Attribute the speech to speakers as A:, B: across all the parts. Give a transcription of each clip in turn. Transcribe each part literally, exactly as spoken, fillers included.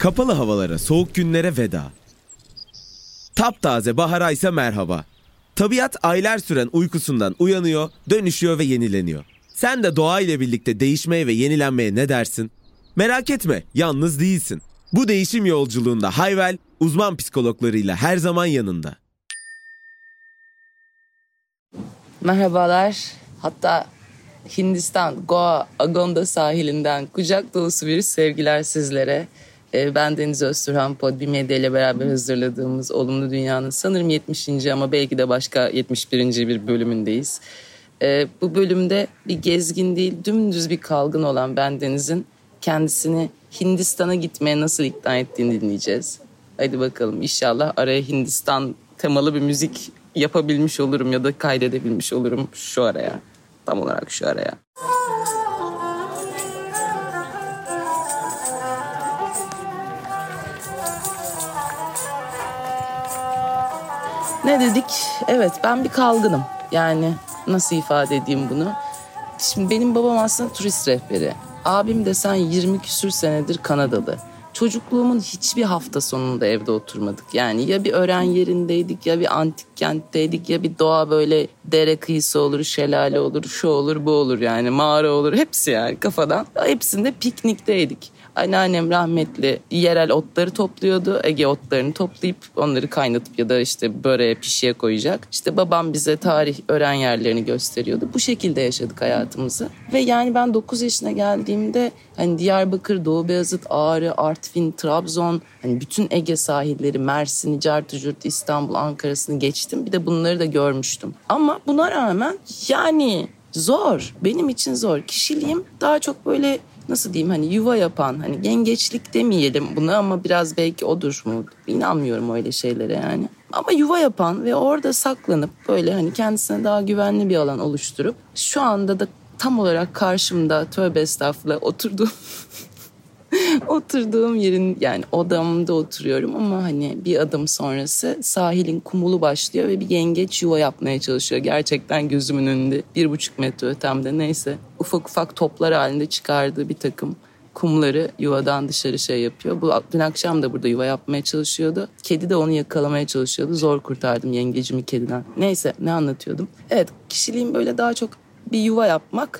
A: Kapalı havalara, soğuk günlere veda. Taptaze bahara ise merhaba. Tabiat aylar süren uykusundan uyanıyor, dönüşüyor ve yenileniyor. Sen de doğa ile birlikte değişmeye ve yenilenmeye ne dersin? Merak etme, yalnız değilsin. Bu değişim yolculuğunda Hayvel, uzman psikologlarıyla her zaman yanında.
B: Merhabalar. Hatta Hindistan, Goa, Agonda sahilinden kucak dolusu bir sevgiler sizlere. Ben Deniz Özturhan, Podbi Medya ile beraber hazırladığımız Olumlu Dünya'nın sanırım yetmişinci ama belki de başka yetmiş birinci bir bölümündeyiz. Bu bölümde bir gezgin değil, dümdüz bir kalgın olan ben Deniz'in kendisini Hindistan'a gitmeye nasıl ikna ettiğini dinleyeceğiz. Hadi bakalım, inşallah araya Hindistan temalı bir müzik yapabilmiş olurum ya da kaydedebilmiş olurum şu araya. Tam olarak şu araya. Ne dedik? Evet, ben bir kalgınım. Yani nasıl ifade edeyim bunu? Şimdi benim babam aslında turist rehberi. Abim desen yirmi küsür senedir Kanadalı. Çocukluğumun hiçbir hafta sonunda evde oturmadık. Yani ya bir öğren yerindeydik, ya bir antik kentteydik, ya bir doğa böyle dere kıyısı olur, şelale olur, şu olur, bu olur yani mağara olur. Hepsi yani kafadan. Hepsinde piknikteydik. Anneannem rahmetli yerel otları topluyordu. Ege otlarını toplayıp onları kaynatıp ya da işte böreğe, pişiye koyacak. İşte babam bize tarih, öğren yerlerini gösteriyordu. Bu şekilde yaşadık hayatımızı. Ve yani ben dokuz yaşına geldiğimde hani Diyarbakır, Doğu Beyazıt, Ağrı, Artvin, Trabzon, hani bütün Ege sahilleri, Mersin, Cartücürt, İstanbul, Ankara'sını geçtim. Bir de bunları da görmüştüm. Ama buna rağmen yani zor. Benim için zor. Kişiliğim daha çok böyle nasıl diyeyim hani yuva yapan, hani yengeçlik demeyelim buna ama biraz belki odur mu? İnanmıyorum öyle şeylere yani. Ama yuva yapan ve orada saklanıp böyle hani kendisine daha güvenli bir alan oluşturup şu anda da tam olarak karşımda tövbe estağfurullah oturduğum oturduğum yerin yani odamda oturuyorum ama hani bir adım sonrası sahilin kumulu başlıyor ve bir yengeç yuva yapmaya çalışıyor. Gerçekten gözümün önünde bir buçuk metre ötemde neyse ufak ufak toplar halinde çıkardığı bir takım kumları yuvadan dışarı şey yapıyor. Bu dün akşam da burada yuva yapmaya çalışıyordu. Kedi de onu yakalamaya çalışıyordu. Zor kurtardım yengecimi kediden. Neyse ne anlatıyordum? Evet, kişiliğim böyle daha çok bir yuva yapmak.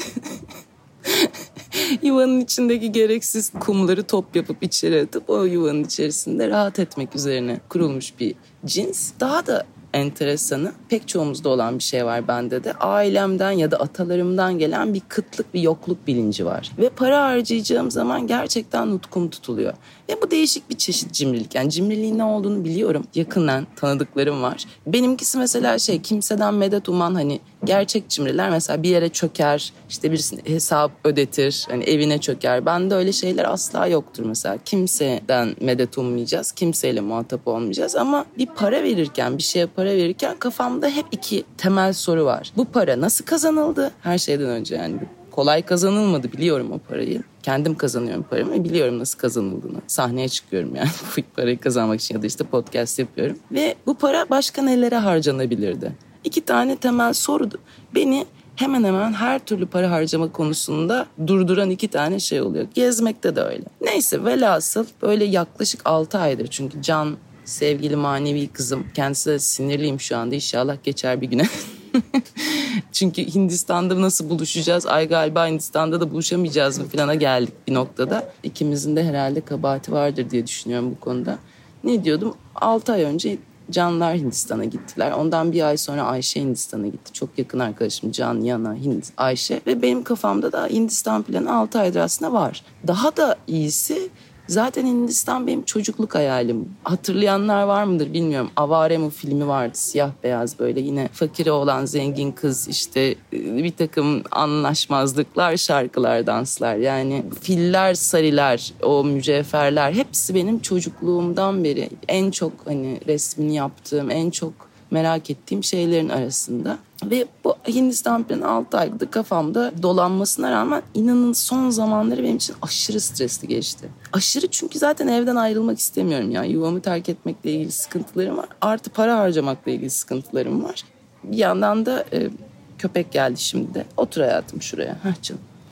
B: Yuvanın içindeki gereksiz kumları top yapıp içeri atıp o yuvanın içerisinde rahat etmek üzerine kurulmuş bir cins. Daha da enteresanı, pek çoğumuzda olan bir şey var bende de. Ailemden ya da atalarımdan gelen bir kıtlık, bir yokluk bilinci var. Ve para harcayacağım zaman gerçekten nutkum tutuluyor. Ve bu değişik bir çeşit cimrilik. Yani cimriliğin ne olduğunu biliyorum. Yakından tanıdıklarım var. Benimkisi mesela şey, kimseden medet uman, hani gerçek cimriler mesela bir yere çöker, işte birisine hesap ödetir, hani evine çöker. Bende öyle şeyler asla yoktur mesela. Kimseden medet ummayacağız, kimseyle muhatap olmayacağız ama bir para verirken, bir şeye para verirken kafamda hep iki temel soru var. Bu para nasıl kazanıldı? Her şeyden önce yani kolay kazanılmadı, biliyorum o parayı. Kendim kazanıyorum paramı ve biliyorum nasıl kazanıldığını. Sahneye çıkıyorum yani bu parayı kazanmak için ya da işte podcast yapıyorum. Ve bu para başka nelere harcanabilirdi? İki tane temel sorudu. Beni hemen hemen her türlü para harcama konusunda durduran iki tane şey oluyor. Gezmekte de öyle. Neyse, velhasıl böyle yaklaşık altı aydır çünkü Can, sevgili manevi kızım, kendisi de sinirliyim şu anda, inşallah geçer bir güne. Çünkü Hindistan'da nasıl buluşacağız? Ay galiba Hindistan'da da buluşamayacağız mı filana geldik bir noktada. İkimizin de herhalde kabahati vardır diye düşünüyorum bu konuda. Ne diyordum? altı ay önce Canlar Hindistan'a gittiler. Ondan bir ay sonra Ayşe Hindistan'a gitti. Çok yakın arkadaşım Can, Yana, Hind, Ayşe. Ve benim kafamda da Hindistan planı altı aydır aslında var. Daha da iyisi, zaten Hindistan benim çocukluk hayalim. Hatırlayanlar var mıdır bilmiyorum. Avaremu filmi vardı, siyah beyaz, böyle yine fakiri olan zengin kız, işte bir takım anlaşmazlıklar, şarkılar, danslar. Yani filler, sariler, o mücevherler hepsi benim çocukluğumdan beri en çok hani resmini yaptığım, en çok merak ettiğim şeylerin arasında. Ve bu Hindistan planı altı aydır kafamda dolanmasına rağmen inanın son zamanları benim için aşırı stresli geçti. Aşırı, çünkü zaten evden ayrılmak istemiyorum ya. Yuvamı terk etmekle ilgili sıkıntılarım var. Artı para harcamakla ilgili sıkıntılarım var. Bir yandan da e, köpek geldi şimdi de. Otur hayatım şuraya. Hah canım.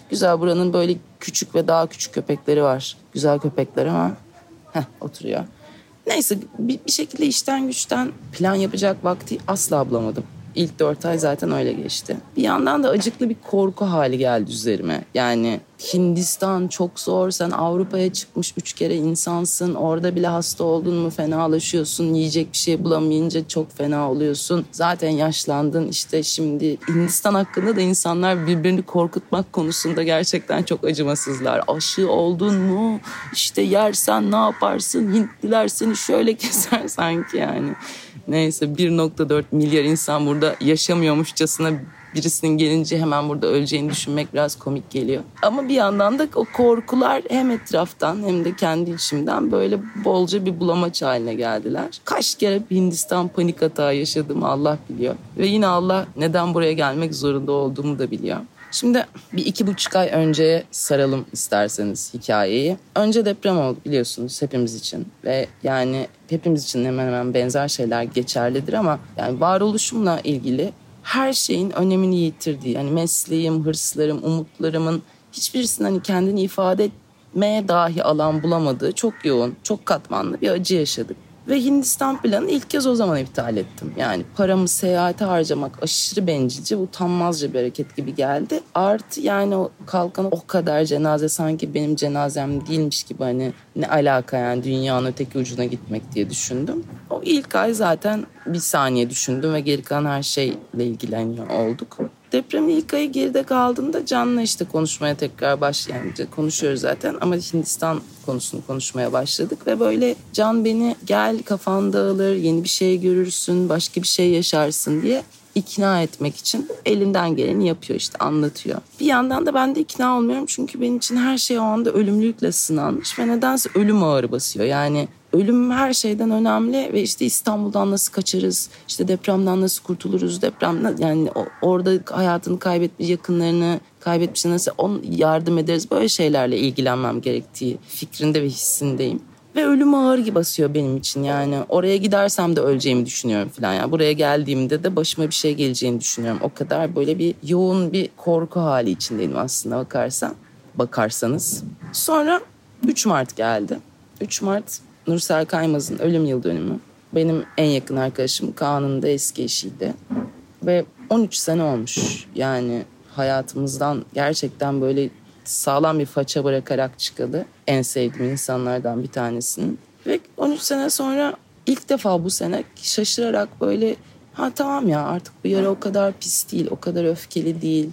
B: Güzel, buranın böyle küçük ve daha küçük köpekleri var. Güzel köpekler ama heh, oturuyor. Neyse bir, bir şekilde işten güçten plan yapacak vakti asla bulamadım. İlk dört ay zaten öyle geçti. Bir yandan da acıklı bir korku hali geldi üzerime. Yani Hindistan çok zor. Sen Avrupa'ya çıkmış üç kere insansın. Orada bile hasta oldun mu fenalaşıyorsun. Yiyecek bir şey bulamayınca çok fena oluyorsun. Zaten yaşlandın. İşte şimdi Hindistan hakkında da insanlar birbirini korkutmak konusunda gerçekten çok acımasızlar. Aşı oldun mu? İşte yersen ne yaparsın? Hintliler seni şöyle keser sanki yani. Neyse bir nokta dört milyar insan burada yaşamıyormuşçasına birisinin gelince hemen burada öleceğini düşünmek biraz komik geliyor. Ama bir yandan da o korkular hem etraftan hem de kendi içimden böyle bolca bir bulamaç haline geldiler. Kaç kere Hindistan panik atağı yaşadığımı Allah biliyor. Ve yine Allah neden buraya gelmek zorunda olduğumu da biliyor. Şimdi bir iki buçuk ay önceye saralım isterseniz hikayeyi. Önce deprem oldu biliyorsunuz hepimiz için. Ve yani hepimiz için hemen hemen benzer şeyler geçerlidir ama yani varoluşumla ilgili her şeyin önemini yitirdiği, yani mesleğim, hırslarım, umutlarımın hiçbirisinin hani kendini ifade etmeye dahi alan bulamadığı çok yoğun, çok katmanlı bir acı yaşadık. Ve Hindistan planını ilk kez o zaman iptal ettim. Yani paramı seyahate harcamak aşırı bencilce, utanmazca bir hareket gibi geldi. Artı yani o kalkan o kadar cenaze sanki benim cenazem değilmiş gibi, hani ne alaka yani dünyanın öteki ucuna gitmek diye düşündüm. O ilk ay zaten bir saniye düşündüm ve geri kalan her şeyle ilgileniyor olduk. Depremin ilk ayı geride kaldığında Can'la işte konuşmaya tekrar başlayınca konuşuyoruz zaten ama Hindistan konusunu konuşmaya başladık ve böyle Can beni gel kafan dağılır, yeni bir şey görürsün, başka bir şey yaşarsın diye ikna etmek için elinden geleni yapıyor, işte anlatıyor. Bir yandan da ben de ikna olmuyorum çünkü benim için her şey o anda ölümlülükle sınanmış ve nedense ölüm ağır basıyor. Yani ölüm her şeyden önemli ve işte İstanbul'dan nasıl kaçarız, işte depremden nasıl kurtuluruz, depremden yani orada hayatını kaybetmiş, yakınlarını kaybetmiş nasıl on yardım ederiz, böyle şeylerle ilgilenmem gerektiği fikrinde ve hissindeyim. Ve ölüm ağır gibi basıyor benim için, yani oraya gidersem de öleceğimi düşünüyorum falan. Yani buraya geldiğimde de başıma bir şey geleceğini düşünüyorum. O kadar böyle bir yoğun bir korku hali içindeyim aslında bakarsan, bakarsanız. Sonra üç Mart geldi. üç Mart Nursel Kaymaz'ın ölüm yıl dönümü. Benim en yakın arkadaşım Kaan'ın da eski eşiydi. Ve on üç sene olmuş. Yani hayatımızdan gerçekten böyle sağlam bir faça bırakarak çıkalı. En sevdiğim insanlardan bir tanesinin. Ve on üç sene sonra ilk defa bu sene şaşırarak böyle ha tamam ya artık bu yara o kadar pis değil, o kadar öfkeli değil.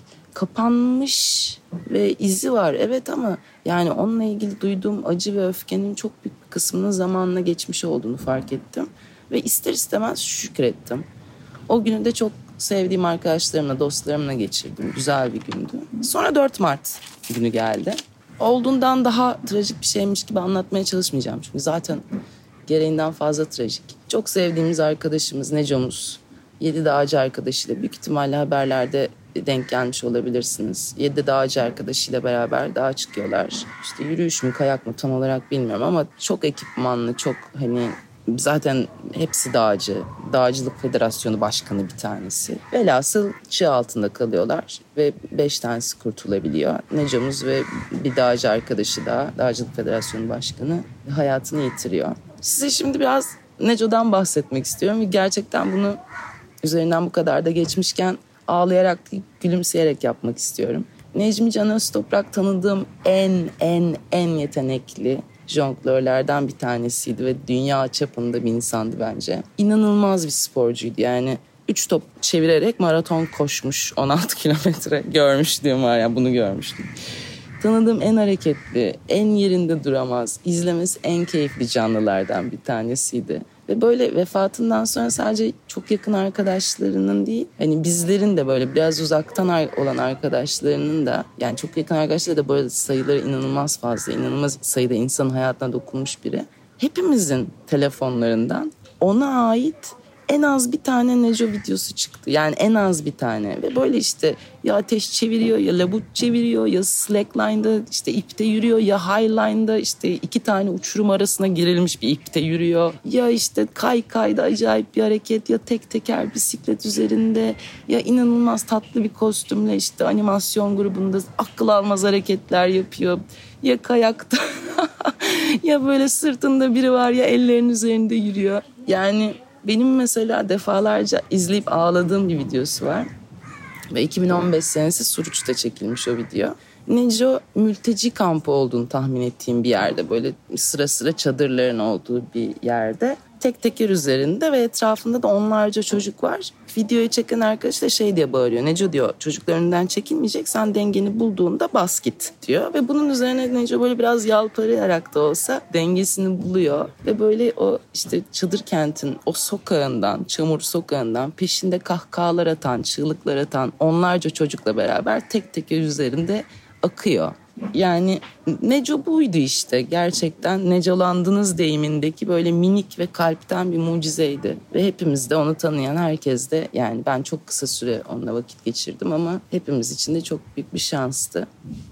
B: Kapanmış ve izi var evet ama yani onunla ilgili duyduğum acı ve öfkenin çok büyük bir kısmının zamanla geçmiş olduğunu fark ettim. Ve ister istemez şükrettim. O günü de çok sevdiğim arkadaşlarımla, dostlarımla geçirdim. Güzel bir gündü. Sonra dört Mart günü geldi. Olduğundan daha trajik bir şeymiş gibi anlatmaya çalışmayacağım. Çünkü zaten gereğinden fazla trajik. Çok sevdiğimiz arkadaşımız Necomuz, Yedi Dağcı arkadaşıyla büyük ihtimalle haberlerde denk gelmiş olabilirsiniz. Yedi Dağcı arkadaşıyla beraber dağa çıkıyorlar. İşte yürüyüş mü kayak mı tam olarak bilmiyorum ama çok ekipmanlı, çok hani zaten hepsi dağcı. Dağcılık Federasyonu Başkanı bir tanesi. Velhasıl çığ altında kalıyorlar ve beş tanesi kurtulabiliyor. Necomuz ve bir dağcı arkadaşı da Dağcılık Federasyonu Başkanı hayatını yitiriyor. Size şimdi biraz Neco'dan bahsetmek istiyorum ve gerçekten bunu üzerinden bu kadar da geçmişken ağlayarak değil, gülümseyerek yapmak istiyorum. Necmi Can Öztoprak tanıdığım en en en yetenekli jonglörlerden bir tanesiydi ve dünya çapında bir insandı bence. İnanılmaz bir sporcuydu yani. Üç top çevirerek maraton koşmuş, on altı kilometre görmüşlüğüm var ya, bunu görmüştüm. Tanıdığım en hareketli, en yerinde duramaz, izlemesi en keyifli canlılardan bir tanesiydi. Ve böyle vefatından sonra sadece çok yakın arkadaşlarının değil, hani bizlerin de böyle biraz uzaktan olan arkadaşlarının da, yani çok yakın arkadaşlar da böyle sayıları inanılmaz fazla, inanılmaz sayıda insanın hayatına dokunmuş biri. Hepimizin telefonlarından ona ait en az bir tane Neco videosu çıktı. Yani en az bir tane. Ve böyle işte ya ateş çeviriyor, ya labut çeviriyor, ya slackline'da işte ipte yürüyor, ya highline'da işte iki tane uçurum arasına girilmiş bir ipte yürüyor. Ya işte kaykayda acayip bir hareket, ya tek teker bisiklet üzerinde, ya inanılmaz tatlı bir kostümle işte animasyon grubunda akıl almaz hareketler yapıyor. Ya kayakta ya böyle sırtında biri var, ya ellerinin üzerinde yürüyor. Yani benim mesela defalarca izleyip ağladığım bir videosu var. Ve iki bin on beş senesi Suruç'ta çekilmiş o video. Neco mülteci kampı olduğunu tahmin ettiğim bir yerde, böyle sıra sıra çadırların olduğu bir yerde. Tek teker üzerinde ve etrafında da onlarca çocuk var. Videoyu çeken arkadaş da şey diye bağırıyor. Neco diyor, çocuklar önünden çekilmeyecek, sen dengeni bulduğunda bas git diyor. Ve bunun üzerine Neco böyle biraz yalparayarak da olsa dengesini buluyor. Ve böyle o işte çadır kentin o sokağından, çamur sokağından peşinde kahkahalar atan, çığlıklar atan onlarca çocukla beraber tek teker üzerinde akıyor. Yani Neco buydu işte, gerçekten Necolandınız deyimindeki böyle minik ve kalpten bir mucizeydi. Ve hepimiz de onu tanıyan herkes de, yani ben çok kısa süre onunla vakit geçirdim ama hepimiz için de çok büyük bir şanstı.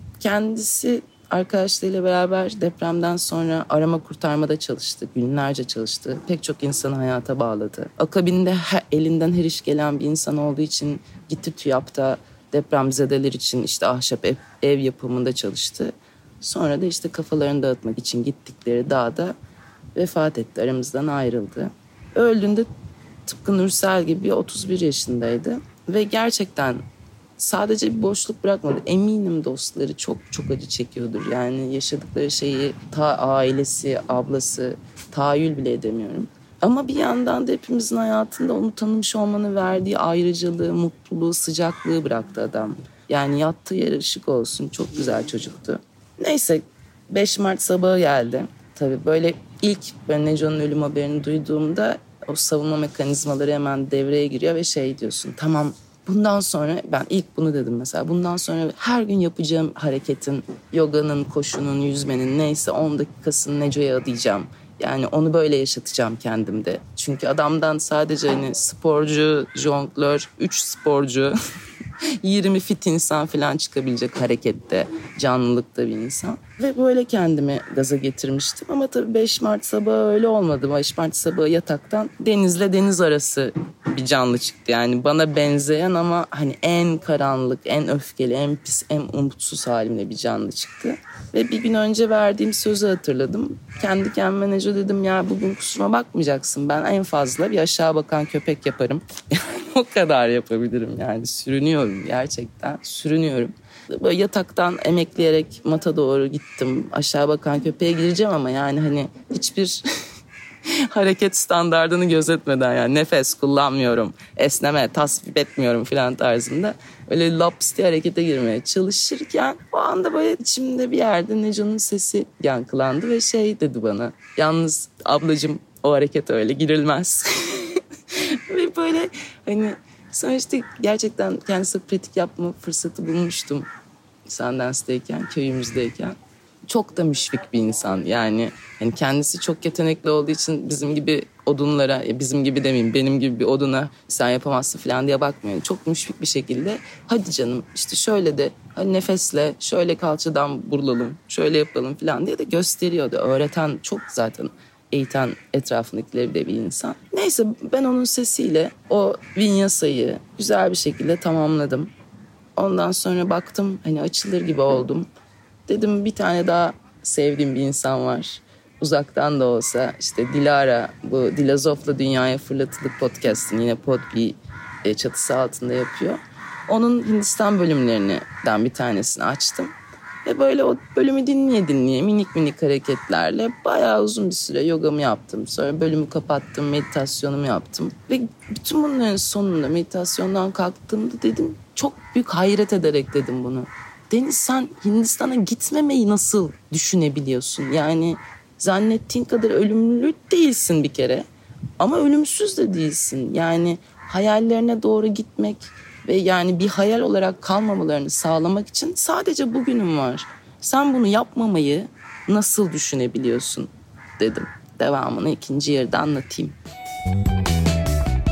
B: Kendisi arkadaşlarıyla beraber depremden sonra arama kurtarmada çalıştı. Günlerce çalıştı. Pek çok insanı hayata bağladı. Akabinde her, elinden her iş gelen bir insan olduğu için gitti TÜYAP'ta depremzedeler için işte ahşap ev, ev yapımında çalıştı. Sonra da işte kafalarını dağıtmak için gittikleri dağda vefat etti, aramızdan ayrıldı. Öldüğünde tıpkı Nursel gibi otuz bir yaşındaydı. Ve gerçekten sadece bir boşluk bırakmadı. Eminim dostları çok çok acı çekiyordur. Yani yaşadıkları şeyi ta ailesi, ablası tahayyül bile edemiyorum. Ama bir yandan da hepimizin hayatında onu tanımış olmanın verdiği ayrıcalığı, mutluluğu, sıcaklığı bıraktı adam. Yani yattığı yere ışık olsun. Çok güzel çocuktu. Neyse, beş Mart sabahı geldi. Tabii böyle ilk böyle Neco'nun ölüm haberini duyduğumda o savunma mekanizmaları hemen devreye giriyor ve şey diyorsun, tamam bundan sonra, ben ilk bunu dedim mesela, bundan sonra her gün yapacağım hareketin, yoganın, koşunun, yüzmenin neyse on dakikasını Neco'ya adayacağım. Yani onu böyle yaşatacağım kendimde. Çünkü adamdan sadece hani sporcu, jonglör, üç sporcu, yirmi fit insan falan çıkabilecek harekette, canlılıkta bir insan. Ve böyle kendimi gaza getirmiştim. Ama tabii beş Mart sabahı öyle olmadı. beş Mart sabahı yataktan denizle deniz arası bir canlı çıktı. Yani bana benzeyen ama hani en karanlık, en öfkeli, en pis, en umutsuz halimle bir canlı çıktı. Ve bir gün önce verdiğim sözü hatırladım. Kendi kendime Neco dedim, ya bugün kusuruma bakmayacaksın. Ben en fazla bir aşağı bakan köpek yaparım. O kadar yapabilirim yani. Sürünüyorum gerçekten. Sürünüyorum. Böyle yataktan emekleyerek mata doğru gittim. Aşağı bakan köpeğe gireceğim ama yani hani hiçbir hareket standardını gözetmeden, yani nefes kullanmıyorum, esneme, tasvip etmiyorum falan tarzında öyle laps diye harekete girmeye çalışırken o anda böyle içimde bir yerde Neco'nun sesi yankılandı ve şey dedi bana, yalnız ablacığım o hareket öyle girilmez. Ve böyle hani sonra işte gerçekten kendisi pratik yapma fırsatı bulmuştum Sundance'deyken, köyümüzdeyken. Çok da müşfik bir insan yani. Yani kendisi çok yetenekli olduğu için bizim gibi odunlara, bizim gibi demeyeyim, benim gibi bir oduna sen yapamazsın falan diye bakmıyor. Çok müşfik bir şekilde hadi canım işte şöyle de hani nefesle şöyle kalçadan vurulalım, şöyle yapalım falan diye de gösteriyordu. Öğreten, çok zaten eğiten etrafındakileri de bir insan. Neyse, ben onun sesiyle o vinyasayı güzel bir şekilde tamamladım. Ondan sonra baktım hani açılır gibi oldum. Dedim bir tane daha sevdiğim bir insan var. Uzaktan da olsa işte Dilara, bu Dilazof'la Dünyaya Fırlatılık podcast'ini yine Podbi çatısı altında yapıyor. Onun Hindistan bölümlerinden bir tanesini açtım. Ve böyle o bölümü dinleye dinleye minik minik hareketlerle bayağı uzun bir süre yogamı yaptım. Sonra bölümü kapattım, meditasyonumu yaptım. Ve bütün bunların sonunda meditasyondan kalktığımda dedim, çok büyük hayret ederek dedim bunu. Deniz, sen Hindistan'a gitmemeyi nasıl düşünebiliyorsun? Yani zannettiğin kadar ölümlü değilsin bir kere. Ama ölümsüz de değilsin. Yani hayallerine doğru gitmek ve yani bir hayal olarak kalmamalarını sağlamak için sadece bugünün var. Sen bunu yapmamayı nasıl düşünebiliyorsun dedim. Devamını ikinci yarıda anlatayım.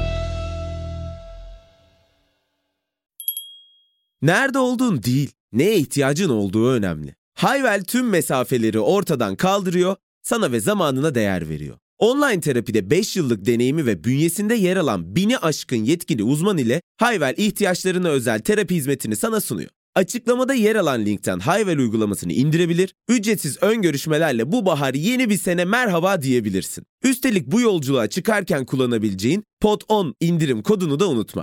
A: Nerede olduğun değil, neye ihtiyacın olduğu önemli. Hayvel tüm mesafeleri ortadan kaldırıyor, sana ve zamanına değer veriyor. Online terapide beş yıllık deneyimi ve bünyesinde yer alan bini aşkın yetkili uzman ile Hayvel ihtiyaçlarına özel terapi hizmetini sana sunuyor. Açıklamada yer alan linkten Hayvel uygulamasını indirebilir, ücretsiz ön görüşmelerle bu bahar yeni bir sene merhaba diyebilirsin. Üstelik bu yolculuğa çıkarken kullanabileceğin Pod on indirim kodunu da unutma.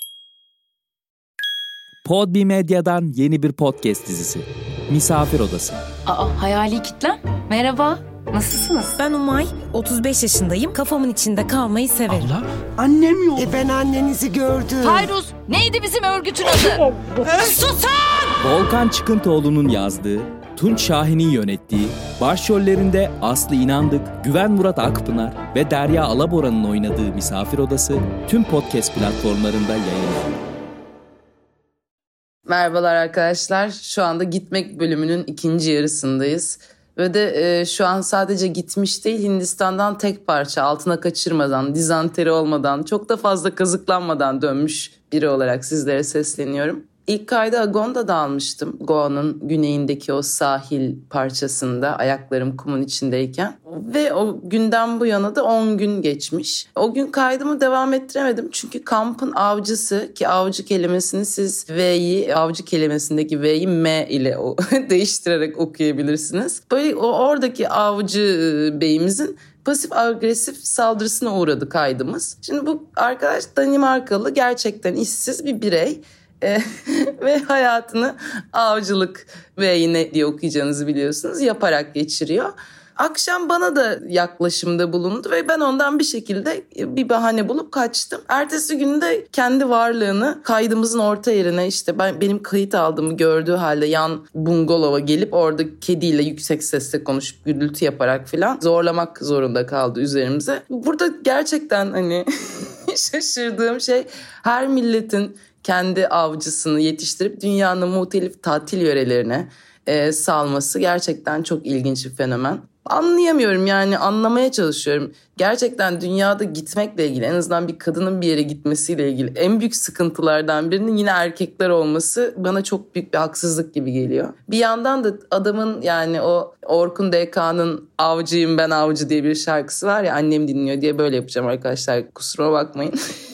C: Podbi Medya'dan yeni bir podcast dizisi. Misafir Odası.
D: Aa, hayali kitlem. Merhaba. Nasılsınız?
E: Ben Umay, otuz beş yaşındayım. Kafamın içinde kalmayı severim.
F: Abla, annem yok.
G: E ben annenizi gördüm.
D: Fayruz, neydi bizim örgütün adı? Susun!
C: Volkan Çıkıntıoğlu'nun yazdığı, Tunç Şahin'in yönettiği, başrollerinde Aslı İnandık, Güven Murat Akpınar ve Derya Alabora'nın oynadığı Misafir Odası tüm podcast platformlarında yayınlanıyor.
B: Merhabalar arkadaşlar. Şu anda Gitmek bölümünün ikinci yarısındayız. Ve de e, şu an sadece gitmiş değil, Hindistan'dan tek parça, altına kaçırmadan, dizanteri olmadan, çok da fazla kazıklanmadan dönmüş biri olarak sizlere sesleniyorum. İlk kaydı Agonda'da almıştım. Goa'nın güneyindeki o sahil parçasında ayaklarım kumun içindeyken. Ve o günden bu yana da on gün geçmiş. O gün kaydımı devam ettiremedim. Çünkü kampın avcısı, ki avcı kelimesini siz V'yi, avcı kelimesindeki V'yi M ile o, değiştirerek okuyabilirsiniz. Böyle o, oradaki avcı beyimizin pasif agresif saldırısına uğradı kaydımız. Şimdi bu arkadaş Danimarkalı, gerçekten işsiz bir birey. E, ve hayatını avcılık ve yine diye okuyacağınızı biliyorsunuz yaparak geçiriyor. Akşam bana da yaklaşımda bulundu ve ben ondan bir şekilde bir bahane bulup kaçtım. Ertesi günde kendi varlığını kaydımızın orta yerine, işte ben benim kayıt aldığımı gördüğü halde yan bungalova gelip orada kediyle yüksek sesle konuşup gürültü yaparak falan zorlamak zorunda kaldı üzerimize. Burada gerçekten hani şaşırdığım şey, her milletin kendi avcısını yetiştirip dünyanın muhtelif tatil yörelerine e, salması gerçekten çok ilginç bir fenomen. Anlayamıyorum, yani anlamaya çalışıyorum. Gerçekten dünyada gitmekle ilgili, en azından bir kadının bir yere gitmesiyle ilgili en büyük sıkıntılardan birinin yine erkekler olması bana çok büyük bir haksızlık gibi geliyor. Bir yandan da adamın, yani o Orkun D K'nın Avcıyım Ben Avcı diye bir şarkısı var ya, annem dinliyor diye böyle yapacağım arkadaşlar, kusuruma bakmayın.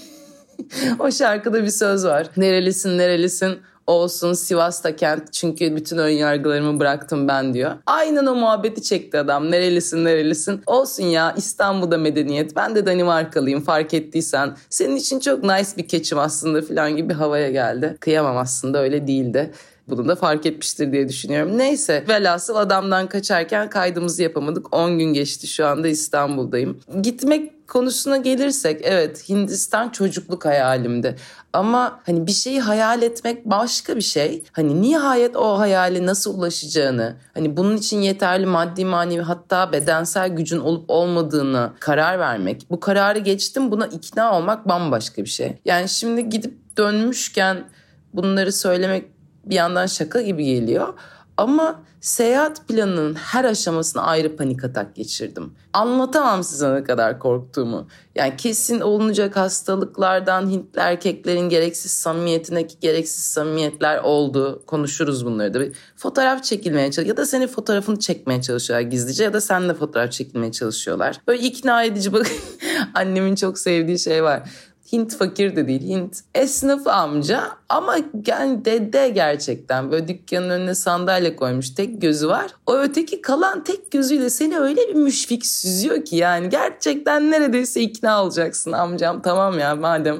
B: O şarkıda bir söz var. Nerelisin nerelisin olsun Sivas'ta kent, çünkü bütün ön yargılarımı bıraktım ben diyor. Aynen o muhabbeti çekti adam. Nerelisin nerelisin olsun ya, İstanbul'da medeniyet, ben de Danimarkalıyım fark ettiysen, senin için çok nice bir keçim aslında falan gibi bir havaya geldi. Kıyamam, aslında öyle değildi. Bunu da fark etmiştir diye düşünüyorum. Neyse, velhasıl adamdan kaçarken kaydımızı yapamadık. on gün geçti, şu anda İstanbul'dayım. Gitmek konusuna gelirsek, evet, Hindistan çocukluk hayalimdi. Ama hani bir şeyi hayal etmek başka bir şey. Hani nihayet o hayale nasıl ulaşacağını, hani bunun için yeterli maddi manevi hatta bedensel gücün olup olmadığını karar vermek. Bu kararı geçtim, buna ikna olmak bambaşka bir şey. Yani şimdi gidip dönmüşken bunları söylemek bir yandan şaka gibi geliyor. Ama seyahat planının her aşamasına ayrı panik atak geçirdim. Anlatamam size ne kadar korktuğumu. Yani kesin olunacak hastalıklardan Hintli erkeklerin gereksiz samimiyetindeki gereksiz samimiyetler oldu. Konuşuruz bunları da. Bir fotoğraf çekilmeye çalışıyor ya da senin fotoğrafını çekmeye çalışıyorlar gizlice, ya da seninle fotoğraf çekilmeye çalışıyorlar. Böyle ikna edici, bak annemin çok sevdiği şey var. Hint fakir de değil, Hint esnafı amca, ama yani dede gerçekten böyle dükkanın önüne sandalye koymuş, tek gözü var. O öteki kalan tek gözüyle seni öyle bir müşfik süzüyor ki yani gerçekten neredeyse ikna olacaksın. Amcam tamam ya, madem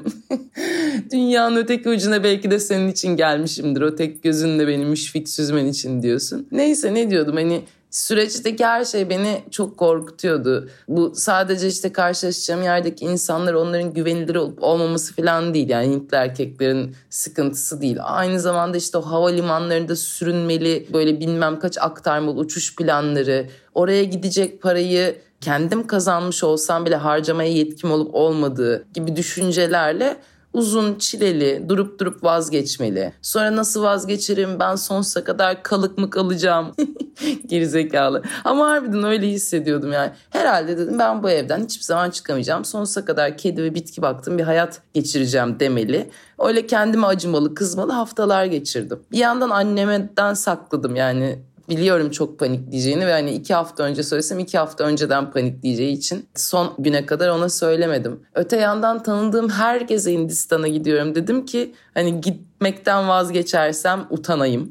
B: dünyanın öteki ucuna belki de senin için gelmişimdir, o tek gözünle beni müşfik süzmen için diyorsun. Neyse, ne diyordum, hani süreçteki her şey beni çok korkutuyordu. Bu sadece işte karşılaşacağım yerdeki insanlar, onların güvenilir olup olmaması falan değil. Yani Hintli erkeklerin sıkıntısı değil. Aynı zamanda işte o havalimanlarında sürünmeli böyle bilmem kaç aktarmalı uçuş planları, oraya gidecek parayı kendim kazanmış olsam bile harcamaya yetkim olup olmadığı gibi düşüncelerle uzun, çileli, durup durup vazgeçmeli. Sonra nasıl vazgeçerim, ben sonsuza kadar kalık mı kalacağım? Gerizekalı. Ama harbiden öyle hissediyordum yani. Herhalde dedim ben bu evden hiçbir zaman çıkamayacağım. Sonsuza kadar kedi ve bitki baktım bir hayat geçireceğim demeli. Öyle kendime acımalı, kızmalı haftalar geçirdim. Bir yandan annemden sakladım yani. Biliyorum çok panikleyeceğini ve hani iki hafta önce söylesem iki hafta önceden panikleyeceği için son güne kadar ona söylemedim. Öte yandan tanıdığım herkese Hindistan'a gidiyorum. Dedim ki hani gitmekten vazgeçersem utanayım.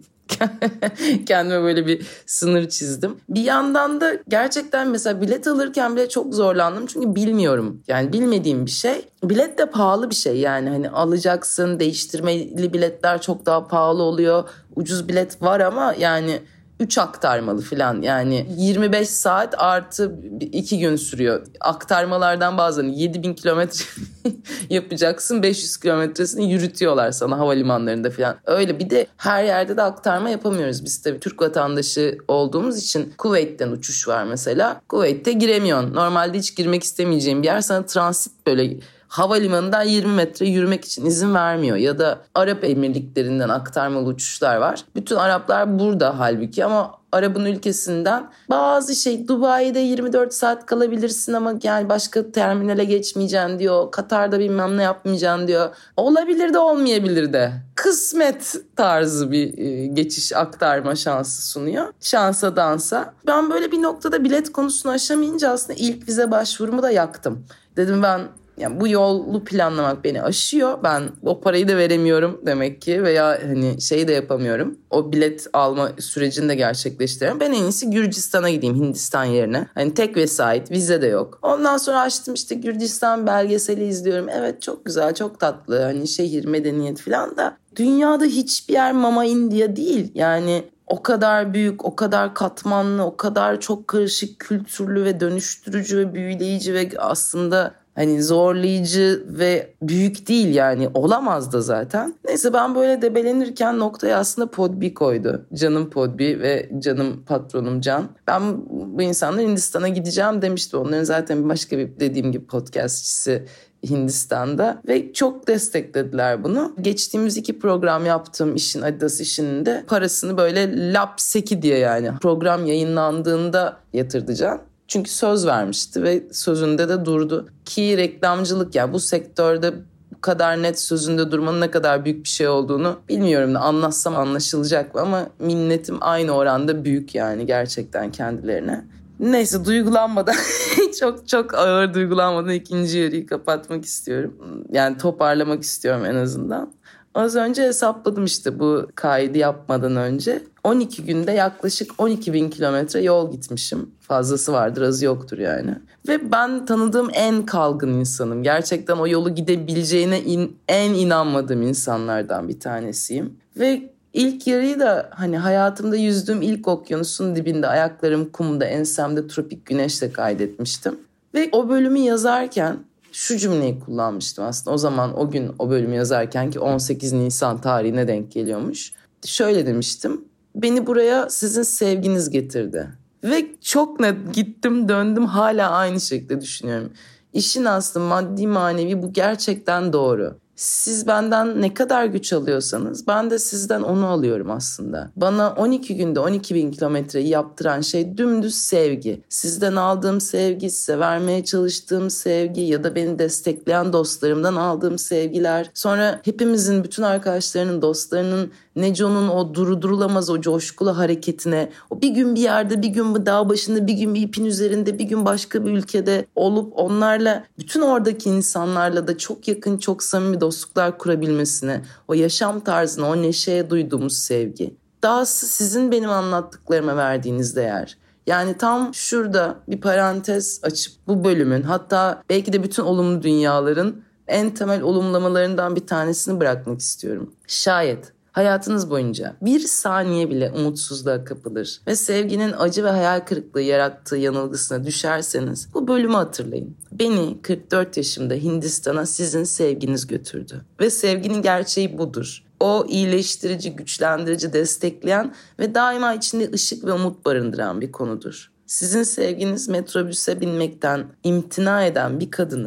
B: Kendime böyle bir sınır çizdim. Bir yandan da gerçekten mesela bilet alırken bile çok zorlandım. Çünkü bilmiyorum. Yani bilmediğim bir şey. Bilet de pahalı bir şey yani. Hani alacaksın, değiştirmeli biletler çok daha pahalı oluyor. Ucuz bilet var ama yani üç aktarmalı falan yani yirmi beş saat artı iki gün sürüyor. Aktarmalardan bazılarını yedi bin kilometre yapacaksın, beş yüz kilometresini yürütüyorlar sana havalimanlarında falan. Öyle bir de her yerde de aktarma yapamıyoruz. Biz tabii Türk vatandaşı olduğumuz için Kuveyt'ten uçuş var mesela. Kuveyt'te giremiyorsun. Normalde hiç girmek istemeyeceğin bir yer sana transit böyle havalimanından yirmi metre yürümek için izin vermiyor. Ya da Arap Emirlikleri'nden aktarmalı uçuşlar var. Bütün Araplar burada halbuki ama Arap'ın ülkesinden bazı şey Dubai'de yirmi dört saat kalabilirsin ama yani başka terminale geçmeyeceksin diyor. Katar'da bilmem ne yapmayacaksın diyor. Olabilir de olmayabilir de. Kısmet tarzı bir geçiş aktarma şansı sunuyor. Şansa dansa. Ben böyle bir noktada bilet konusunu aşamayınca aslında ilk vize başvurumu da yaktım. Dedim ben yani bu yolu planlamak beni aşıyor. Ben o parayı da veremiyorum demek ki veya hani şey de yapamıyorum. O bilet alma sürecini de gerçekleştiriyorum. Ben en iyisi Gürcistan'a gideyim Hindistan yerine. Hani tek vesait, vize de yok. Ondan sonra açtım işte Gürcistan belgeseli izliyorum. Evet çok güzel, çok tatlı. Hani şehir, medeniyet falan da dünyada hiçbir yer Mama India değil. Yani o kadar büyük, o kadar katmanlı, o kadar çok karışık, kültürlü ve dönüştürücü ve büyüleyici ve aslında hani zorlayıcı ve büyük değil yani olamaz da zaten. Neyse ben böyle debelenirken noktaya aslında Podbi koydu. Canım Podbi ve canım patronum Can. Ben bu insanlar Hindistan'a gideceğim demişti. Onların zaten başka bir dediğim gibi podcastçisi Hindistan'da ve çok desteklediler bunu. Geçtiğimiz iki program yaptığım işin Adidas işinin de parasını böyle lapseki diye yani program yayınlandığında yatırdı Can. Çünkü söz vermişti ve sözünde de durdu. Ki reklamcılık yani bu sektörde bu kadar net sözünde durmanın ne kadar büyük bir şey olduğunu bilmiyorum. Anlatsam anlaşılacak ama minnetim aynı oranda büyük yani gerçekten kendilerine. Neyse duygulanmadan çok çok ağır duygulanmadan ikinci yarıyı kapatmak istiyorum. Yani toparlamak istiyorum en azından. Az önce hesapladım işte bu kaydı yapmadan önce. on iki günde yaklaşık on iki bin kilometre yol gitmişim. Fazlası vardır, azı yoktur yani. Ve ben tanıdığım en kalgın insanım. Gerçekten o yolu gidebileceğine in, en inanmadığım insanlardan bir tanesiyim. Ve ilk yarıyı da hani hayatımda yüzdüğüm ilk okyanusun dibinde, ayaklarım kumda, ensemde tropik güneşle kaydetmiştim. Ve o bölümü yazarken şu cümleyi kullanmıştım aslında. O zaman o gün o bölümü yazarken ki on sekiz Nisan tarihine denk geliyormuş. Şöyle demiştim. Beni buraya sizin sevginiz getirdi. Ve çok net gittim döndüm hala aynı şekilde düşünüyorum. İşin aslı maddi manevi bu gerçekten doğru. Siz benden ne kadar güç alıyorsanız ben de sizden onu alıyorum aslında. Bana on iki günde on iki bin kilometreyi yaptıran şey dümdüz sevgi. Sizden aldığım sevgi, size vermeye çalıştığım sevgi ya da beni destekleyen dostlarımdan aldığım sevgiler. Sonra hepimizin, bütün arkadaşlarının, dostlarının, Neco'nun o durdurulamaz o coşkulu hareketine, o bir gün bir yerde, bir gün bir dağ başında, bir gün bir ipin üzerinde, bir gün başka bir ülkede olup onlarla, bütün oradaki insanlarla da çok yakın, çok samimi dostluklar kurabilmesine, o yaşam tarzına, o neşeye duyduğumuz sevgi. Dahası sizin benim anlattıklarıma verdiğiniz değer. Yani tam şurada bir parantez açıp bu bölümün, hatta belki de bütün olumlu dünyaların en temel olumlamalarından bir tanesini bırakmak istiyorum. Şayet hayatınız boyunca bir saniye bile umutsuzluğa kapılır ve sevginin acı ve hayal kırıklığı yarattığı yanılgısına düşerseniz bu bölümü hatırlayın. Beni kırk dört yaşımda Hindistan'a sizin sevginiz götürdü. Ve sevginin gerçeği budur. O iyileştirici, güçlendirici, destekleyen ve daima içinde ışık ve umut barındıran bir konudur. Sizin sevginiz metrobüse binmekten imtina eden bir kadını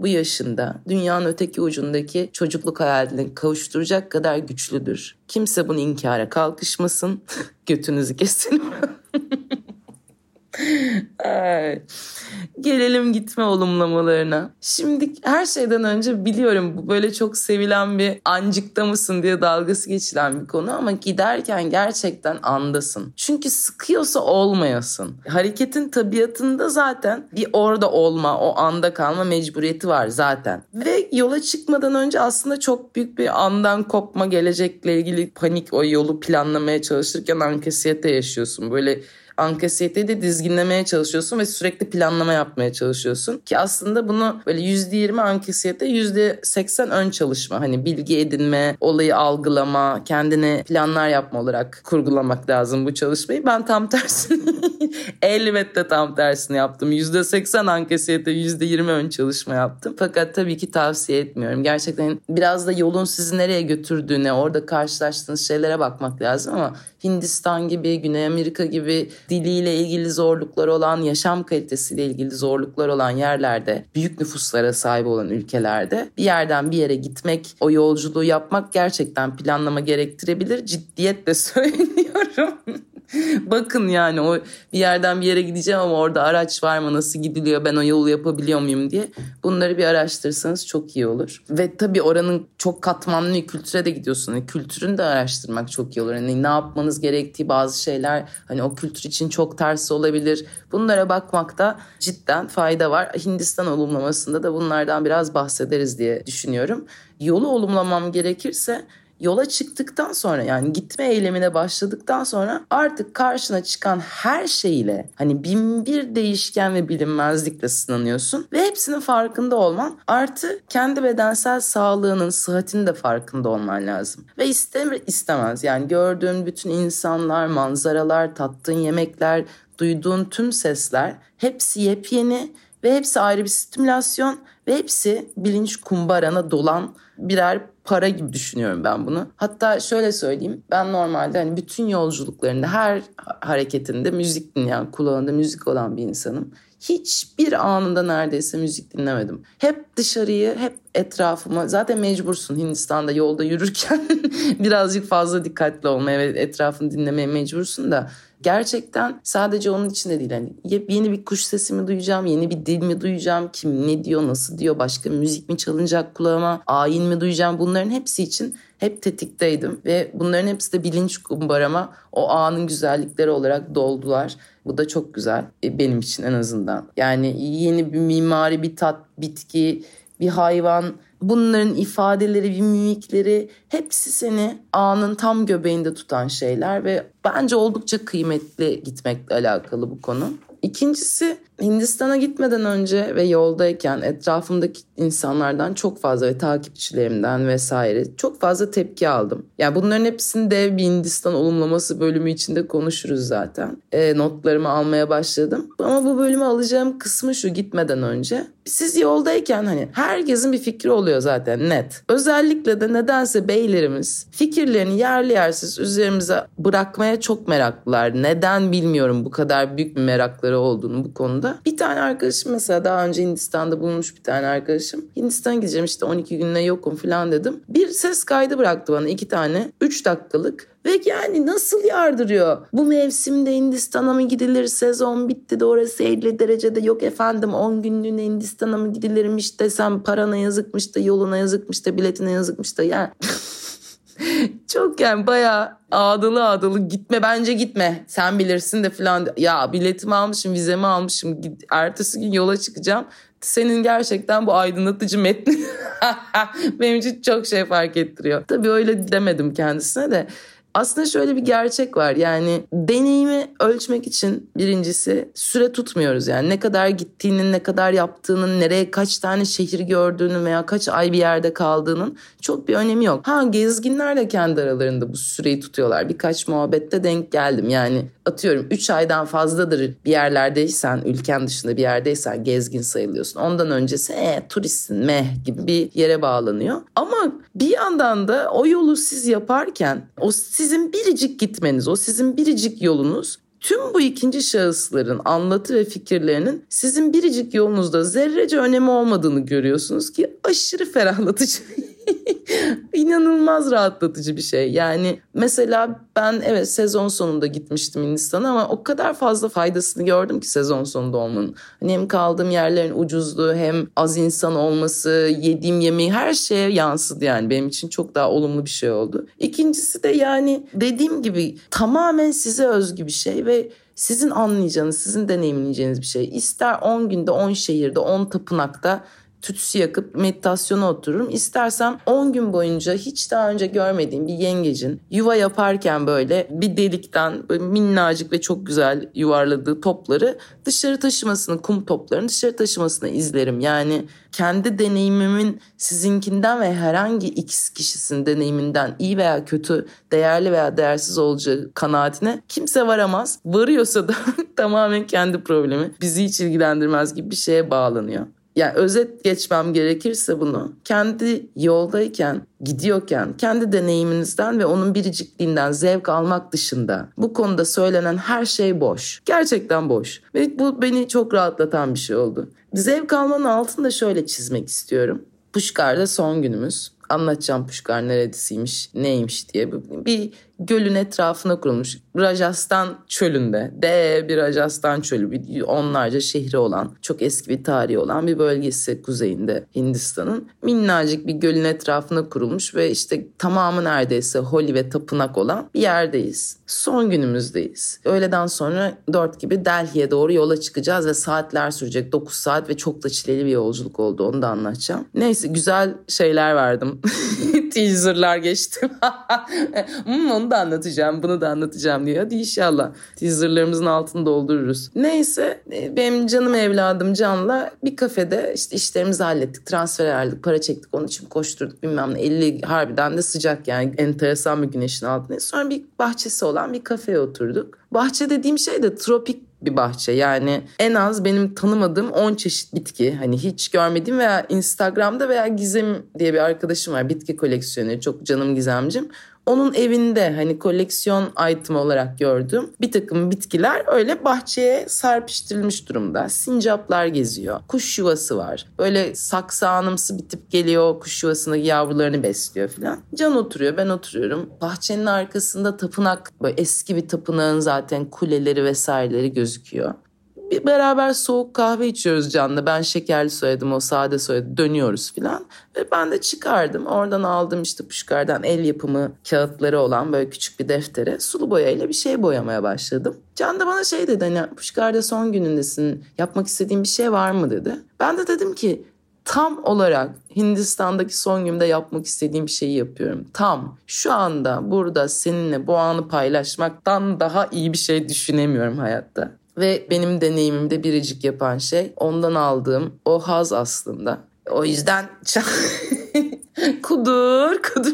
B: bu yaşında dünyanın öteki ucundaki çocukluk hayaline kavuşturacak kadar güçlüdür. Kimse bunu inkara kalkışmasın. Götünüzü kesin. Ay. Gelelim gitme olumlamalarına. Şimdi her şeyden önce biliyorum bu böyle çok sevilen bir ancıkta mısın diye dalgası geçilen bir konu ama giderken gerçekten andasın. Çünkü sıkıyorsa olmayasın. Hareketin tabiatında zaten bir orada olma, o anda kalma mecburiyeti var zaten. Ve yola çıkmadan önce aslında çok büyük bir andan kopma, gelecekle ilgili panik, o yolu planlamaya çalışırken anksiyete yaşıyorsun. Böyle anksiyeteyi de dizginlemeye çalışıyorsun ve sürekli planlama yapmaya çalışıyorsun. Ki aslında bunu böyle yüzde yirmi anksiyete, yüzde seksen ön çalışma. Hani bilgi edinme, olayı algılama, kendine planlar yapma olarak kurgulamak lazım bu çalışmayı. Ben tam tersini, elbette tam tersini yaptım. yüzde seksen anksiyete, yüzde yirmi ön çalışma yaptım. Fakat tabii ki tavsiye etmiyorum. Gerçekten biraz da yolun sizi nereye götürdüğüne, orada karşılaştığınız şeylere bakmak lazım ama Hindistan gibi, Güney Amerika gibi diliyle ilgili zorlukları olan, yaşam kalitesiyle ilgili zorluklar olan yerlerde, büyük nüfuslara sahip olan ülkelerde bir yerden bir yere gitmek, o yolculuğu yapmak gerçekten planlama gerektirebilir. Ciddiyetle söylüyorum. Bakın yani o bir yerden bir yere gideceğim ama orada araç var mı, nasıl gidiliyor, ben o yolu yapabiliyor muyum diye bunları bir araştırsanız çok iyi olur. Ve tabii oranın çok katmanlı bir kültüre de gidiyorsun. Yani kültürünü de araştırmak çok iyi olur. Yani ne yapmanız gerektiği, bazı şeyler hani o kültür için çok ters olabilir. Bunlara bakmakta cidden fayda var. Hindistan olumlamasında da bunlardan biraz bahsederiz diye düşünüyorum. Yolu olumlamam gerekirse yola çıktıktan sonra, yani gitme eylemine başladıktan sonra artık karşına çıkan her şeyle hani bin bir değişken ve bilinmezlikle sınanıyorsun ve hepsinin farkında olman, artı kendi bedensel sağlığının, sıhhatinin de farkında olman lazım. Ve ister istemez yani gördüğün bütün insanlar, manzaralar, tattığın yemekler, duyduğun tüm sesler hepsi yepyeni ve hepsi ayrı bir stimülasyon ve hepsi bilinç kumbarana dolan birer para gibi düşünüyorum ben bunu. Hatta şöyle söyleyeyim, ben normalde hani bütün yolculuklarında, her hareketinde müzik dinleyen, kulağında müzik olan bir insanım. Hiçbir anında neredeyse müzik dinlemedim. Hep dışarıyı, hep etrafıma, zaten mecbursun Hindistan'da yolda yürürken birazcık fazla dikkatli olmaya ve etrafını dinlemeye mecbursun da gerçekten sadece onun için de değil. Yani yeni bir kuş sesi mi duyacağım, yeni bir dil mi duyacağım, kim ne diyor, nasıl diyor, başka müzik mi çalınacak kulağıma, ayin mi duyacağım, bunların hepsi için hep tetikteydim. Ve bunların hepsi de bilinç kumbarama o anın güzellikleri olarak doldular. Bu da çok güzel benim için en azından. Yani yeni bir mimari, bir tat, bitki, bir hayvan, bunların ifadeleri, bir mimikleri hepsi seni anın tam göbeğinde tutan şeyler ve bence oldukça kıymetli gitmekle alakalı bu konu. İkincisi, Hindistan'a gitmeden önce ve yoldayken etrafımdaki insanlardan çok fazla ve takipçilerimden vesaire çok fazla tepki aldım. Yani bunların hepsini dev bir Hindistan olumlaması bölümü içinde konuşuruz zaten. E, notlarımı almaya başladım. Ama bu bölümü alacağım kısmı şu: gitmeden önce siz yoldayken hani herkesin bir fikri oluyor zaten, net. Özellikle de nedense beylerimiz fikirlerini yerli yersiz üzerimize bırakmaya çok meraklılar. Neden bilmiyorum bu kadar büyük bir merakları olduğunu bu konuda. Bir tane arkadaşım mesela, daha önce Hindistan'da bulunmuş bir tane arkadaşım. Hindistan'a gideceğim işte, on iki gününe yokum falan dedim. Bir ses kaydı bıraktı bana, iki tane. üç dakikalık. Ve yani nasıl yardırıyor? Bu mevsimde Hindistan'a mı gidilir? Sezon bitti de orası elli derecede. Yok efendim on günlüğüne Hindistan'a mı gidilirmiş de, sen parana yazıkmış da, yoluna yazıkmış da, biletine yazıkmış da. Yani çok yani bayağı ağdalı ağdalı, gitme bence gitme, sen bilirsin de falan. Ya biletimi almışım, vizemi almışım, ertesi gün yola çıkacağım. Senin gerçekten bu aydınlatıcı metni benim için çok şey fark ettiriyor. Tabii öyle demedim kendisine de. Aslında şöyle bir gerçek var, yani deneyimi ölçmek için birincisi süre tutmuyoruz. Yani ne kadar gittiğinin, ne kadar yaptığının, nereye kaç tane şehir gördüğünün veya kaç ay bir yerde kaldığının çok bir önemi yok. Ha, gezginler de kendi aralarında bu süreyi tutuyorlar. Birkaç muhabbette denk geldim. Yani atıyorum üç aydan fazladır bir yerlerdeysen, ülken dışında bir yerdeysen gezgin sayılıyorsun. Ondan öncesi e, turistsin meh gibi bir yere bağlanıyor. Ama bir yandan da o yolu siz yaparken o sizin biricik gitmeniz, o sizin biricik yolunuz tüm bu ikinci şahısların anlatı ve fikirlerinin sizin biricik yolunuzda zerrece önemi olmadığını görüyorsunuz ki aşırı ferahlatıcı. İnanılmaz rahatlatıcı bir şey. Yani mesela ben evet sezon sonunda gitmiştim Hindistan'a ama o kadar fazla faydasını gördüm ki sezon sonunda olmanın. Hani hem kaldığım yerlerin ucuzluğu hem az insan olması, yediğim yemeği her şeye yansıdı yani. Benim için çok daha olumlu bir şey oldu. İkincisi de yani dediğim gibi tamamen size özgü bir şey ve sizin anlayacağınız, sizin deneyimleyeceğiniz bir şey. İster on günde on şehirde on tapınakta tütsü yakıp meditasyona otururum. İstersem on gün boyunca hiç daha önce görmediğim bir yengecin yuva yaparken böyle bir delikten böyle minnacık ve çok güzel yuvarladığı topları dışarı taşımasını, kum toplarını dışarı taşımasını izlerim. Yani kendi deneyimimin sizinkinden ve herhangi X kişisinin deneyiminden iyi veya kötü, değerli veya değersiz olacağı kanaatine kimse varamaz. Varıyorsa da tamamen kendi problemi, bizi hiç ilgilendirmez gibi bir şeye bağlanıyor. Yani özet geçmem gerekirse bunu, kendi yoldayken, gidiyorken, kendi deneyiminizden ve onun biricikliğinden zevk almak dışında bu konuda söylenen her şey boş. Gerçekten boş. Ve bu beni çok rahatlatan bir şey oldu. Zevk almanın altını da şöyle çizmek istiyorum. Pushkar'da son günümüz. Anlatacağım Pushkar neresiymiş, neymiş diye. Bir gölün etrafına kurulmuş. Rajasthan çölünde. Dev bir Rajasthan çölü. Bir onlarca şehri olan, çok eski bir tarihi olan bir bölgesi kuzeyinde Hindistan'ın. Minnacık bir gölün etrafına kurulmuş ve işte tamamı neredeyse holi ve tapınak olan bir yerdeyiz. Son günümüzdeyiz. Öğleden sonra dört gibi Delhi'ye doğru yola çıkacağız ve saatler sürecek. dokuz saat ve çok da çileli bir yolculuk oldu. Onu da anlatacağım. Neyse güzel şeyler verdim. Teaserlar geçtim. hmm, onu da anlatacağım, bunu da anlatacağım diyor. Hadi inşallah teaserlarımızın altını doldururuz. Neyse benim canım evladım Can'la bir kafede işte işlerimizi hallettik. Transfer ayarladık, para çektik. Onun için koşturduk bilmem ne. elli harbiden de sıcak yani. Enteresan bir güneşin altındayız. Sonra bir bahçesi olan bir kafeye oturduk. Bahçe dediğim şey de tropik bir bahçe. Yani en az benim tanımadığım on çeşit bitki. Hani hiç görmediğim veya Instagram'da veya Gizem diye bir arkadaşım var. Bitki koleksiyoneri. Çok canım Gizemcim. Onun evinde hani koleksiyon item olarak gördüğüm bir takım bitkiler öyle bahçeye serpiştirilmiş durumda. Sincaplar geziyor. Kuş yuvası var. Böyle saksağanımsı bitip geliyor. Kuş yuvasındaki yavrularını besliyor falan. Can oturuyor, ben oturuyorum. Bahçenin arkasında tapınak, böyle eski bir tapınağın zaten kuleleri vesaireleri gözüküyor. Bir beraber soğuk kahve içiyoruz Can'la. Ben şekerli söyledim, o sade söyledi. Dönüyoruz filan. Ve ben de çıkardım. Oradan aldım işte Pushkar'dan el yapımı kağıtları olan böyle küçük bir deftere sulu boyayla bir şey boyamaya başladım. Can da bana şey dedi, hani Pushkar'da son günündesin, yapmak istediğin bir şey var mı dedi. Ben de dedim ki tam olarak Hindistan'daki son günümde yapmak istediğim bir şeyi yapıyorum. Tam şu anda burada seninle bu anı paylaşmaktan daha iyi bir şey düşünemiyorum hayatta. Ve benim deneyimimde biricik yapan şey ondan aldığım o haz aslında. O yüzden kudur kudur.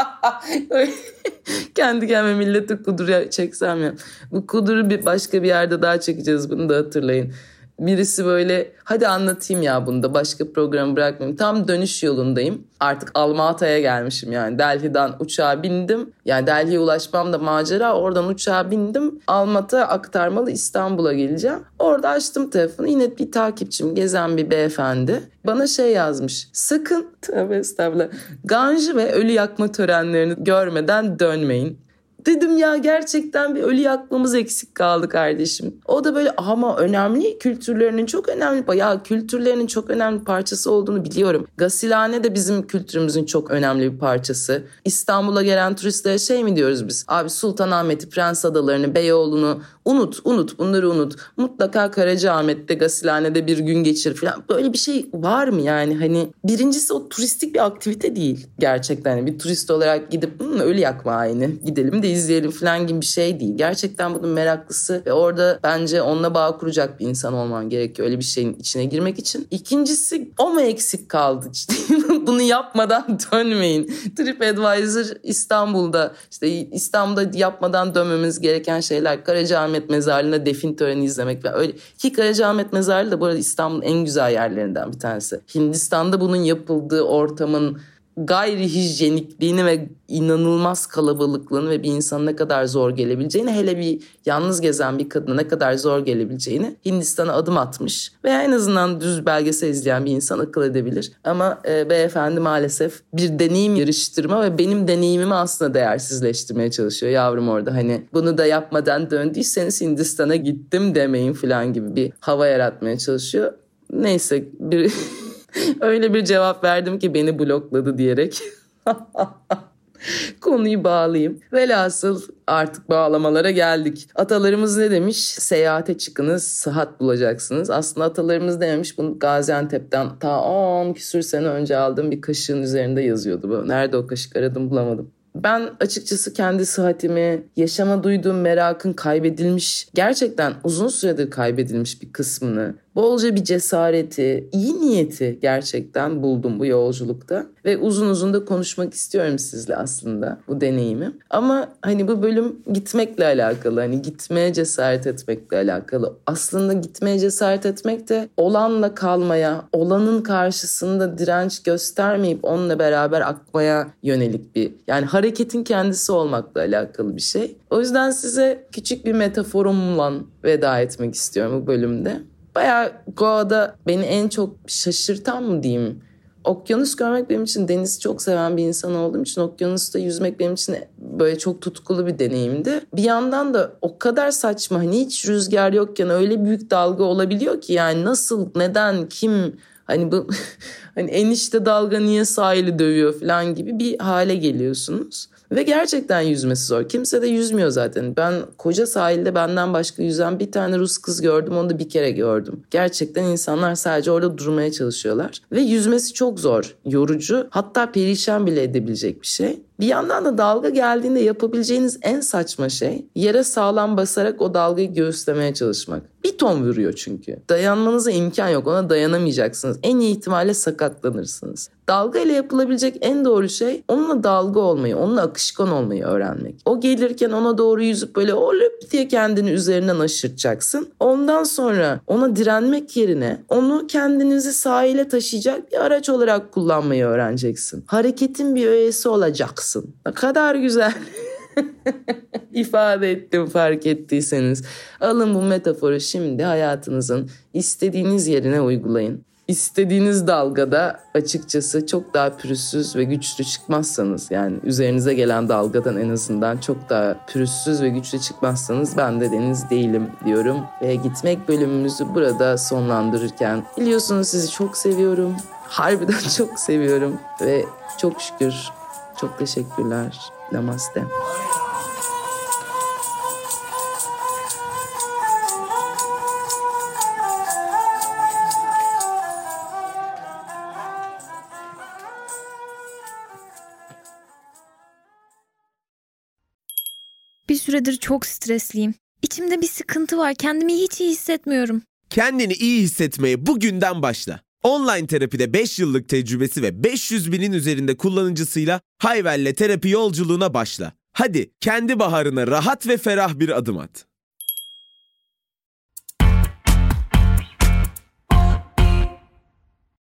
B: Kendi kendime millete kudur çeksem ya. Bu kuduru bir başka bir yerde daha çekeceğiz, bunu da hatırlayın. Birisi böyle hadi anlatayım ya bunu da, başka programı bırakmayayım. Tam dönüş yolundayım. Artık Almata'ya gelmişim yani. Delhi'den uçağa bindim. Yani Delhi'ye ulaşmam da macera. Oradan uçağa bindim. Almat'a aktarmalı İstanbul'a geleceğim. Orada açtım telefonu. Yine bir takipçim, gezen bir beyefendi bana şey yazmış. Sakın, tövbe estağfurullah, ganj ve ölü yakma törenlerini görmeden dönmeyin. Dedim ya gerçekten bir ölü yakmamız eksik kaldı kardeşim. O da böyle ama önemli, kültürlerinin çok önemli. Ya kültürlerinin çok önemli parçası olduğunu biliyorum. Gasilhane de bizim kültürümüzün çok önemli bir parçası. İstanbul'a gelen turistlere şey mi diyoruz biz? Abi Sultanahmet'i, Prens Adalarını, Beyoğlu'nu unut, unut, bunları unut. Mutlaka Karacaahmet'te, Gasilhane'de bir gün geçir falan. Böyle bir şey var mı yani? Hani birincisi o turistik bir aktivite değil gerçekten. Yani bir turist olarak gidip ölü yakma aynı, gidelim de izleyelim falan gibi bir şey değil. Gerçekten bunun meraklısı ve orada bence onunla bağ kuracak bir insan olman gerekiyor öyle bir şeyin içine girmek için. İkincisi o mu eksik kaldı? Bunu yapmadan dönmeyin. TripAdvisor İstanbul'da, işte İstanbul'da yapmadan dönmemiz gereken şeyler Karacaahmet Mezarlığı'na defin töreni izlemek falan. Öyle ki Karacaahmet Mezarlığı da bu arada İstanbul'un en güzel yerlerinden bir tanesi. Hindistan'da bunun yapıldığı ortamın gayri hijyenikliğini ve inanılmaz kalabalıklığını ve bir insana ne kadar zor gelebileceğini, hele bir yalnız gezen bir kadına ne kadar zor gelebileceğini Hindistan'a adım atmış. Veya en azından düz belgesel izleyen bir insan akıl edebilir. Ama e, beyefendi maalesef bir deneyim yarıştırma ve benim deneyimimi aslında değersizleştirmeye çalışıyor yavrum orada. Hani bunu da yapmadan döndüyseniz Hindistan'a gittim demeyin falan gibi bir hava yaratmaya çalışıyor. Neyse bir öyle bir cevap verdim ki beni blokladı diyerek. Konuyu bağlayayım. Velhasıl artık bağlamalara geldik. Atalarımız ne demiş? Seyahate çıkınız, sıhhat bulacaksınız. Aslında atalarımız dememiş. Bunu Gaziantep'ten ta on küsür sene önce aldığım bir kaşığın üzerinde yazıyordu. Nerede o kaşık, aradım bulamadım. Ben açıkçası kendi sıhhatimi, yaşama duyduğum merakın kaybedilmiş, gerçekten uzun süredir kaybedilmiş bir kısmını, bolca bir cesareti, iyi niyeti gerçekten buldum bu yolculukta. Ve uzun uzun da konuşmak istiyorum sizle aslında bu deneyimi. Ama hani bu bölüm gitmekle alakalı, hani gitmeye cesaret etmekle alakalı. Aslında gitmeye cesaret etmek de olanla kalmaya, olanın karşısında direnç göstermeyip onunla beraber akmaya yönelik bir, yani hareketin kendisi olmakla alakalı bir şey. O yüzden size küçük bir metaforumla veda etmek istiyorum bu bölümde. Bayağı doğada beni en çok şaşırtan mı diyeyim, okyanus görmek benim için, denizi çok seven bir insan olduğum için okyanusta yüzmek benim için böyle çok tutkulu bir deneyimdi. Bir yandan da o kadar saçma, hani hiç rüzgar yokken öyle büyük dalga olabiliyor ki, yani nasıl, neden, kim, hani bu hani enişte dalga niye sahili dövüyor falan gibi bir hale geliyorsunuz. Ve gerçekten yüzmesi zor. Kimse de yüzmüyor zaten. Ben koca sahilde benden başka yüzen bir tane Rus kız gördüm. Onu da bir kere gördüm. Gerçekten insanlar sadece orada durmaya çalışıyorlar. Ve yüzmesi çok zor, yorucu, hatta perişan bile edebilecek bir şey. Bir yandan da dalga geldiğinde yapabileceğiniz en saçma şey yere sağlam basarak o dalgayı göğüslemeye çalışmak. Bir ton vuruyor çünkü. Dayanmanıza imkan yok. Ona dayanamayacaksınız. En iyi ihtimalle sakatlanırsınız. Dalga ile yapılabilecek en doğru şey onunla dalga olmayı, onunla akışkan olmayı öğrenmek. O gelirken ona doğru yüzüp böyle o löp diye kendini üzerinden aşırtacaksın. Ondan sonra ona direnmek yerine onu kendinizi sahile taşıyacak bir araç olarak kullanmayı öğreneceksin. Hareketin bir öğesi olacaksın. Ne kadar güzel ifade ettim fark ettiyseniz. Alın bu metaforu şimdi hayatınızın istediğiniz yerine uygulayın. İstediğiniz dalgada açıkçası çok daha pürüzsüz ve güçlü çıkmazsanız, yani üzerinize gelen dalgadan en azından çok daha pürüzsüz ve güçlü çıkmazsanız ben de deniz değilim diyorum. Ve gitmek bölümümüzü burada sonlandırırken biliyorsunuz sizi çok seviyorum. Harbiden çok seviyorum ve çok şükür, çok teşekkürler. Namaste.
F: Bir süredir çok stresliyim. İçimde bir sıkıntı var. Kendimi hiç iyi hissetmiyorum.
A: Kendini iyi hissetmeye bugünden başla. Online terapide beş yıllık tecrübesi ve beş yüz binin üzerinde kullanıcısıyla Hayvel'le terapi yolculuğuna başla. Hadi kendi baharına rahat ve ferah bir adım at.